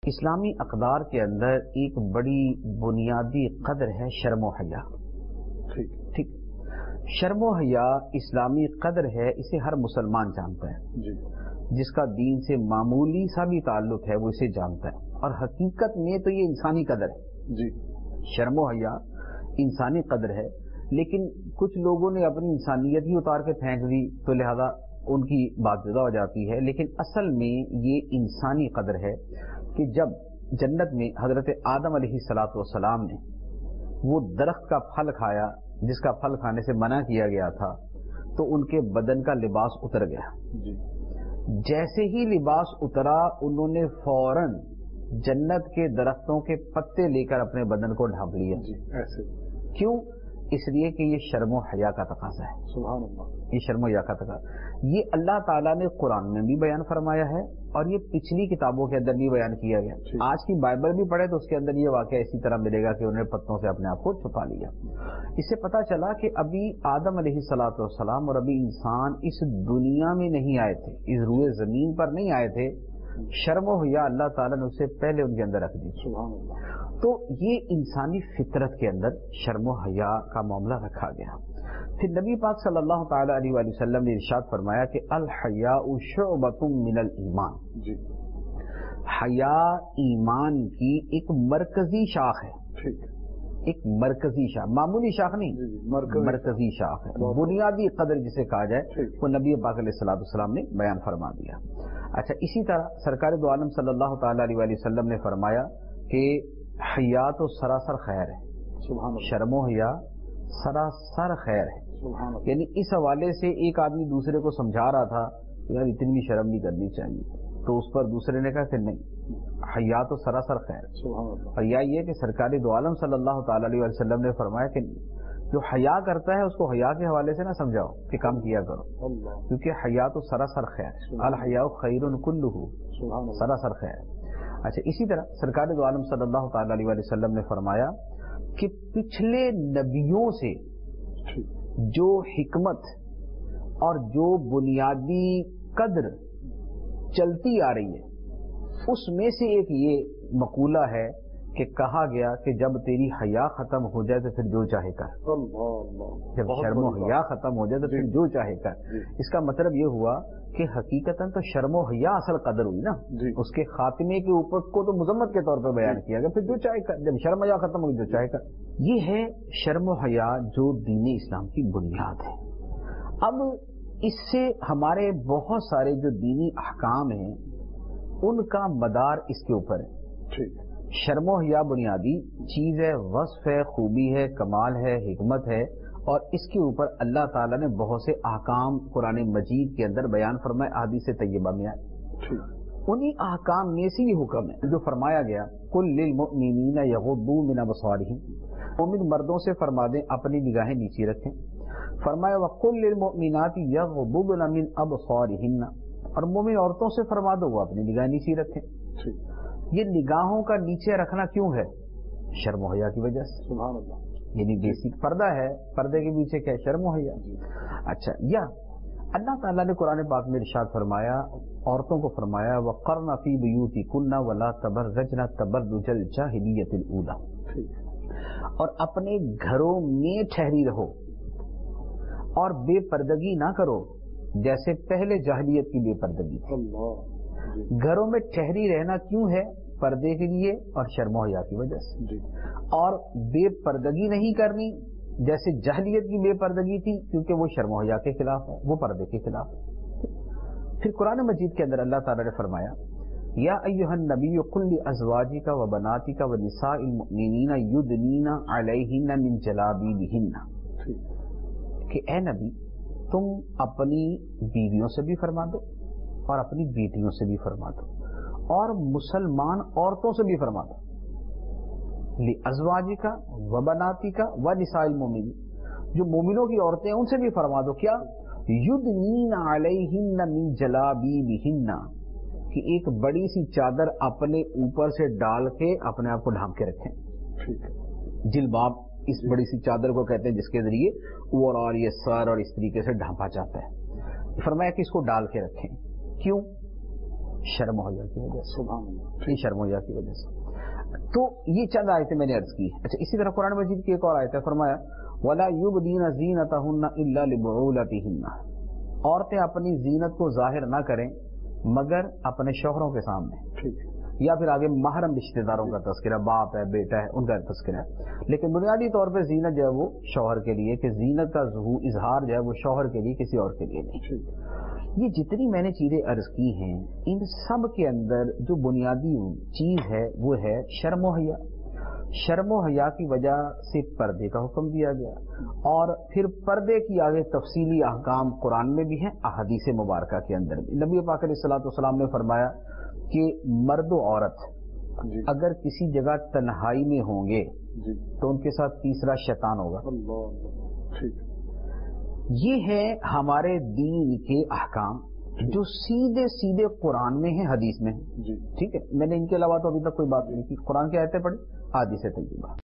اسلامی اقدار کے اندر ایک بڑی بنیادی قدر ہے شرم و حیا. ٹھیک. شرم و حیا اسلامی قدر ہے، اسے ہر مسلمان جانتا ہے جی. جس کا دین سے معمولی سا بھی تعلق ہے وہ اسے جانتا ہے. اور حقیقت میں تو یہ انسانی قدر ہے جی. شرم و حیا انسانی قدر ہے، لیکن کچھ لوگوں نے اپنی انسانیت ہی اتار کے پھینک دی تو لہذا ان کی بات جدا ہو جاتی ہے. لیکن اصل میں یہ انسانی قدر ہے کہ جب جنت میں حضرت آدم علیہ الصلوۃ والسلام نے وہ درخت کا پھل کھایا جس کا پھل کھانے سے منع کیا گیا تھا تو ان کے بدن کا لباس اتر گیا. جی. جیسے ہی لباس اترا انہوں نے فوراً جنت کے درختوں کے پتے لے کر اپنے بدن کو ڈھانپ لیا. جی. ایسے کیوں؟ اس لیے کہ یہ شرم و حیا کا تقاضا ہے. سبحان اللہ. یہ شرم و حیا کا تقاضا یہ اللہ تعالیٰ نے قرآن میں بھی بیان فرمایا ہے اور یہ پچھلی کتابوں کے اندر بھی بیان کیا گیا. آج کی بائبل بھی پڑھے تو اس کے اندر یہ واقعہ اسی طرح ملے گا کہ انہوں نے پتوں سے اپنے آپ کو چھپا لیا. اس سے پتہ چلا کہ ابھی آدم علیہ الصلوۃ والسلام اور ابھی انسان اس دنیا میں نہیں آئے تھے، اس روئے زمین پر نہیں آئے تھے. شرم و حیا اللہ تعالیٰ نے اس سے پہلے ان کے اندر رکھ دی. سبحان اللہ. تو یہ انسانی فطرت کے اندر شرم و حیا کا معاملہ رکھا گیا. پھر نبی پاک صلی اللہ تعالی علیہ وآلہ وسلم نے ارشاد فرمایا کہ الحیاء شعبۃ من الایمان. جی. حیا ایمان کی ایک مرکزی شاخ ہے. ٹھیک. ایک مرکزی شاخ، معمولی شاخ نہیں، مرکزی شاخ ہے، بنیادی قدر جسے کہا جائے وہ نبی پاک علیہ الصلوۃ والسلام نے بیان فرما دیا. اچھا، اسی طرح سرکار دو عالم صلی اللہ تعالی علیہ وآلہ وسلم نے فرمایا کہ حیا تو سراسر خیر ہے. سبحان اللہ. شرم و حیا سراسر خیر ہے. سبحان اللہ. یعنی اس حوالے سے ایک آدمی دوسرے کو سمجھا رہا تھا یار اتنی بھی شرم نہیں کرنی چاہیے، تو اس پر دوسرے نے کہا کہ نہیں، حیا تو سراسر خیر ہے. سبحان اللہ. اور یہ کہ سرکار دو عالم صلی اللہ تعالی علیہ وسلم نے فرمایا کہ جو حیا کرتا ہے اس کو حیا کے حوالے سے نہ سمجھاؤ کہ کام کیا کرو، اللہ. کیونکہ حیا تو سراسر خیر ہے. الحیاء خیر کلہ، سبحان اللہ. سراسر خیر. اچھا، اسی طرح سرکار دو عالم صلی اللہ تعالی علیہ وسلم نے فرمایا کہ پچھلے نبیوں سے جو حکمت اور جو بنیادی قدر چلتی آ رہی ہے اس میں سے ایک یہ مقولہ ہے کہ کہا گیا کہ جب تیری حیا ختم ہو جائے تو پھر جو چاہے کر. جب شرم و حیا ختم ہو جائے تو پھر جو چاہے کر. اس کا مطلب یہ ہوا کہ حقیقتاً تو شرم و حیا اصل قدر ہوئی نا، اس کے خاتمے کے اوپر کو تو مذمت کے طور پہ بیان کیا گیا، پھر جو چاہے کر. جب شرم و حیا ختم ہوگی جو چاہے کر. یہ ہے شرم و حیا جو دین اسلام کی بنیاد ہے. اب اس سے ہمارے بہت سارے جو دینی احکام ہیں ان کا مدار اس کے اوپر ہے. شرم و حیا بنیادی چیز ہے، وصف ہے، خوبی ہے، کمال ہے، حکمت ہے، اور اس کے اوپر اللہ تعالیٰ نے بہت سے احکام قرآن مجید کے اندر بیان فرمائے، احادیث طیبہ میں آئے. انہی احکام میں سے یہ حکم ہے جو فرمایا گیا قل للمؤمنین یغضوا من ابصارہم، مومن مردوں سے فرما دیں اپنی نگاہیں نیچی رکھیں. فرمایا وقل للمؤمنات یغضضن من ابصارہن، اور مومن عورتوں سے فرما دو وہ اپنی نگاہیں نیچی رکھیں. یہ نگاہوں کا نیچے رکھنا کیوں ہے؟ شرم و حیا کی وجہ سے. سبحان اللہ. یعنی بیسک پردہ ہے، پردے کے پیچھے کیا ہے؟ شرم و حیا. اچھا، یا اللہ تعالیٰ نے قرآن پاک میں ارشاد فرمایا، عورتوں کو فرمایا وقرن فی بیوتکن ولا تبرجن تبرج الجاہلیۃ الاولی، اور اپنے گھروں میں ٹھہری رہو اور بے پردگی نہ کرو جیسے پہلے جاہلیت کی بے پردگی تھی. گھروں میں ٹھہری رہنا کیوں ہے؟ پردے کے لیے اور شرم و حیا کی وجہ سے. اور بے پردگی نہیں کرنی جیسے جاہلیت کی بے پردگی تھی کیونکہ وہ شرم و حیا کے خلاف ہے، وہ پردے کے خلاف ہے. پھر قرآن مجید کے اندر اللہ تعالیٰ نے فرمایا یا ایھا النبی قل لازواجک وبناتک ونساء المؤمنین یدنین علیہن من جلابیبہن، کہ اے نبی تم اپنی بیویوں سے بھی فرما دو اور اپنی بیٹیوں سے بھی فرما دو اور مسلمان عورتوں سے بھی فرما دو. لازواجک وبناتک ونساء المؤمنین، جو مومنوں کی عورتیں ان سے بھی فرما دو کیا؟ یدنین علیہن من جلابیبہن، کہ ایک بڑی سی چادر اپنے اوپر سے ڈال کے اپنے آپ کو ڈھانپ کے رکھیں. جلباب اس بڑی سی چادر کو کہتے ہیں جس کے ذریعے اوور اور یہ سر اور اس طریقے سے ڈھانپا جاتا ہے. فرمایا کہ اس کو ڈال کے رکھیں. کیوں؟ شرم و حیا کی وجہ سے، سبحان اللہ، یہ شرم و حیا کی وجہ سے۔ تو یہ چند آیتیں میں نے عرض کی۔ اچھا، اسی طرح قرآن مجید کی ایک اور آیت ہے، فرمایا وَلَا يُبْدِينَ زِينَتَهُنَّ إِلَّا لِبُعُولَتِهِنَّ، عورتیں اپنی زینت کو ظاہر نہ کریں مگر اپنے شوہروں کے سامنے، ٹھیک ہے، یا پھر آگے محرم رشتہ داروں کا تذکرہ، باپ ہے، بیٹا ہے، ان کا تذکرہ ہے، لیکن بنیادی طور پہ زینت جو ہے وہ شوہر کے لیے، کہ زینت کا اظہار جو ہے وہ شوہر کے لیے، کسی اور کے لیے نہیں۔ ٹھیک ہے، یہ جتنی میں نے چیزیں عرض کی ہیں، ان سب کے اندر جو بنیادی چیز ہے وہ ہے شرم و حیا۔ شرم و حیا کی وجہ سے پردے کا حکم دیا گیا، اور پھر پردے کی آگے تفصیلی احکام قرآن میں بھی ہیں، احادیث مبارکہ کے اندر بھی۔ نبی پاک علیہ الصلوۃ والسلام نے فرمایا کہ مرد و عورت جی اگر کسی جگہ تنہائی میں ہوں گے جی، تو ان کے ساتھ تیسرا شیطان ہوگا۔ اللہ اللہ، ٹھیک ہے، یہ ہے ہمارے دین کے احکام جو سیدھے سیدھے قرآن میں ہیں، حدیث میں ہیں۔ جی ٹھیک ہے، میں نے ان کے علاوہ تو ابھی تک کوئی بات نہیں کی۔ قرآن کی آیتیں پڑھی، حدیث طیبہ۔